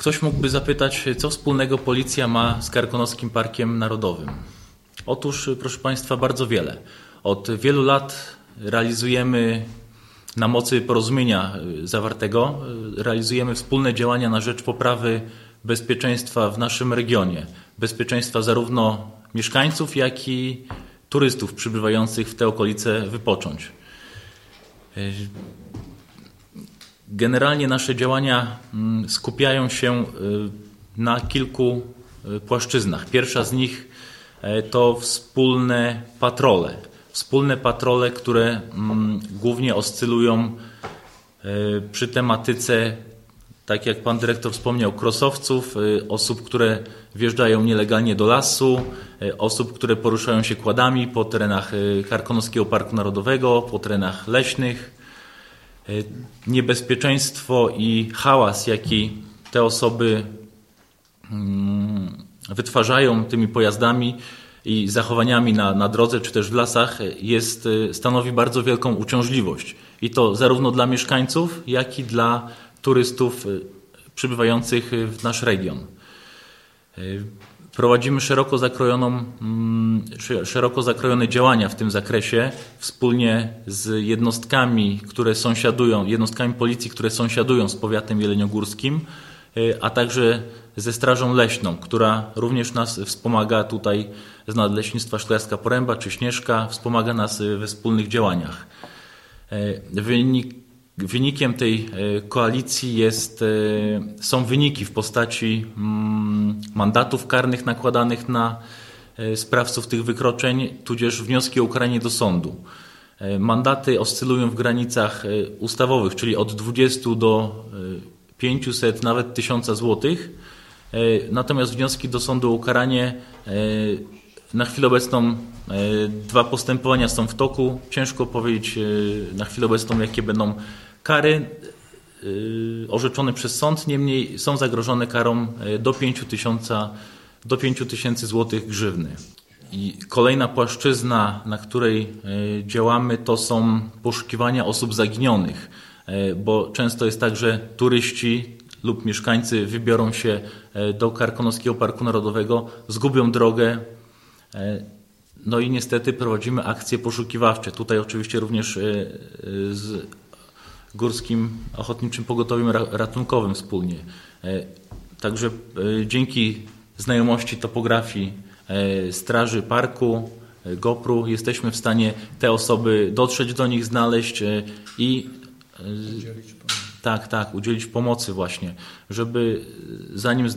Ktoś mógłby zapytać, co wspólnego policja ma z Karkonoskim Parkiem Narodowym? Otóż, proszę Państwa, bardzo wiele. Od wielu lat realizujemy na mocy porozumienia zawartego, realizujemy wspólne działania na rzecz poprawy bezpieczeństwa w naszym regionie. Bezpieczeństwa zarówno mieszkańców, jak i turystów przybywających w te okolice wypocząć. Generalnie nasze działania skupiają się na kilku płaszczyznach. Pierwsza z nich to wspólne patrole. Wspólne patrole, które głównie oscylują przy tematyce, tak jak pan dyrektor wspomniał, krosowców, osób, które wjeżdżają nielegalnie do lasu, osób, które poruszają się kładami po terenach Karkonoskiego Parku Narodowego, po terenach leśnych. Niebezpieczeństwo i hałas, jaki te osoby wytwarzają tymi pojazdami i zachowaniami na drodze czy też w lasach, stanowi bardzo wielką uciążliwość. I to zarówno dla mieszkańców, jak i dla turystów przybywających w nasz region. Prowadzimy szeroko zakrojone działania w tym zakresie wspólnie z jednostkami policji, które sąsiadują z powiatem jeleniogórskim, a także ze Strażą Leśną, która również nas wspomaga tutaj z Nadleśnictwa Szklarska Poręba czy Śnieżka, wspomaga nas we wspólnych działaniach. Wynikiem tej koalicji są wyniki w postaci mandatów karnych nakładanych na sprawców tych wykroczeń, tudzież wnioski o ukaranie do sądu. Mandaty oscylują w granicach ustawowych, czyli od 20 do 500, nawet 1000 złotych. Natomiast wnioski do sądu o ukaranie na chwilę obecną 2 postępowania są w toku. Ciężko powiedzieć na chwilę obecną, jakie będą kary orzeczone przez sąd. Niemniej są zagrożone karą do 5000 złotych grzywny. I kolejna płaszczyzna, na której działamy, to są poszukiwania osób zaginionych, bo często jest tak, że turyści lub mieszkańcy wybiorą się do Karkonoskiego Parku Narodowego, zgubią drogę, no i niestety prowadzimy akcje poszukiwawcze. Tutaj oczywiście również z Górskim Ochotniczym Pogotowiem Ratunkowym wspólnie. Także dzięki znajomości topografii Straży Parku, GoPru jesteśmy w stanie te osoby dotrzeć do nich, znaleźć i udzielić pomocy właśnie, żeby zanim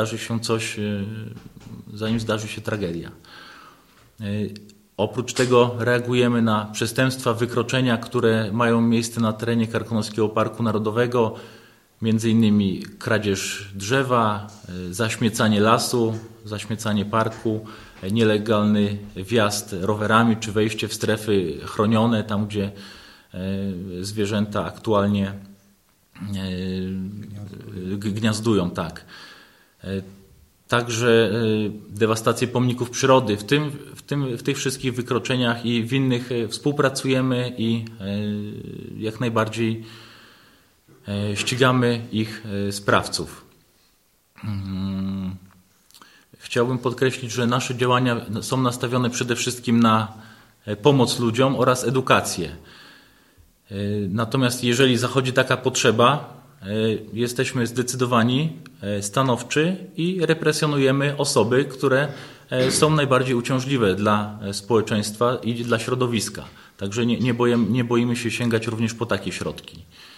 zdarzy się tragedia. Oprócz tego reagujemy na przestępstwa, wykroczenia, które mają miejsce na terenie Karkonoskiego Parku Narodowego, między innymi kradzież drzewa, zaśmiecanie lasu, zaśmiecanie parku, nielegalny wjazd rowerami czy wejście w strefy chronione, tam gdzie zwierzęta aktualnie gniazdują. Tak. Także dewastację pomników przyrody. W tych wszystkich wykroczeniach i w innych współpracujemy i jak najbardziej ścigamy ich sprawców. Chciałbym podkreślić, że nasze działania są nastawione przede wszystkim na pomoc ludziom oraz edukację. Natomiast jeżeli zachodzi taka potrzeba, jesteśmy zdecydowani, stanowczy i represjonujemy osoby, które są najbardziej uciążliwe dla społeczeństwa i dla środowiska. Także nie boimy się sięgać również po takie środki.